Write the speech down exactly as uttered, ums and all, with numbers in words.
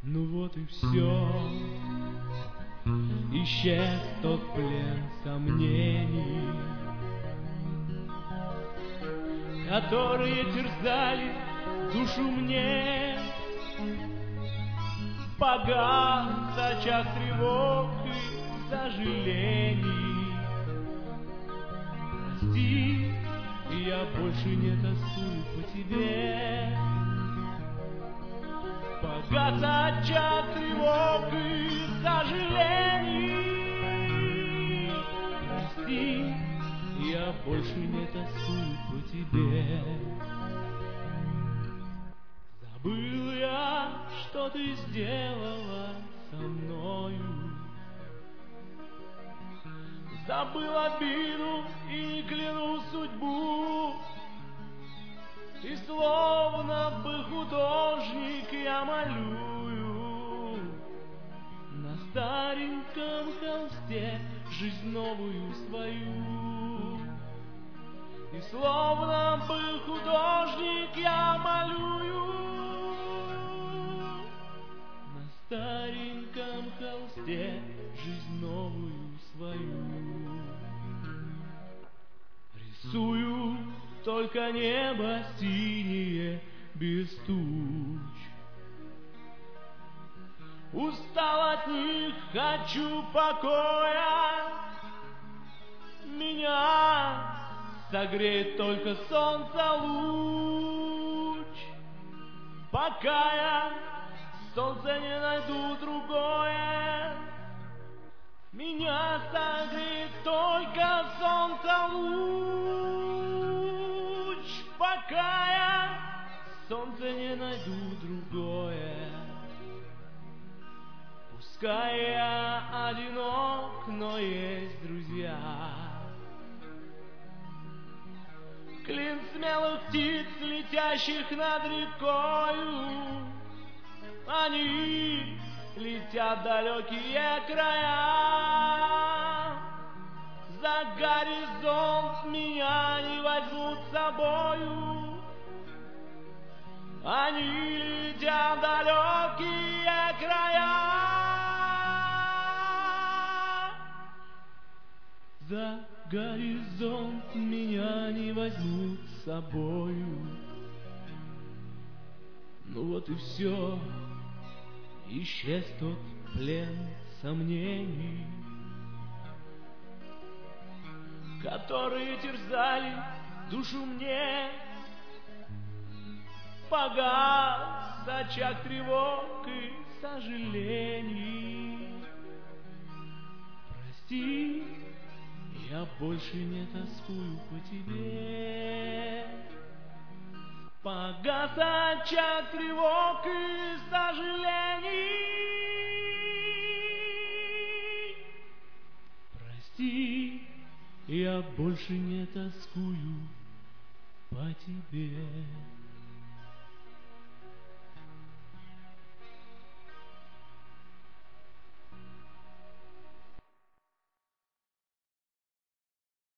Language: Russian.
Ну вот и все, исчез тот плен сомнений, которые терзали душу мне. Погас очаг тревог и сожалений. Прости, я больше не тоскую по тебе. Погас очаг тревог и сожалений. Прости, я больше не тоскую по тебе. Забыл я, что ты сделала со мною. Забыл обиду и не кляну судьбу. И словно бы художник я малюю на стареньком холсте жизнь новую свою. И словно бы художник я малюю на стареньком холсте жизнь новую свою. Рисую только небо синее без туч. Устал от них, хочу покоя. Меня согреет только солнце луч. Пока я солнце не найду другое, меня согреет только солнце луч. Пока я солнце не найду другое. Пускай я одинок, но есть друзья. Клин смелых птиц, летящих над рекою. Они летят в далекие края. За горизонт меня не возьмут с собою. Они летят в далекие края. За горизонт меня не возьмут с собою. Ну вот и все, исчез тот плен сомнений, которые терзали душу мне. Погас очаг тревог и сожалений. Прости, я больше не тоскую по тебе. Погас очаг тревог и сожалений. Прости, я больше не тоскую по тебе.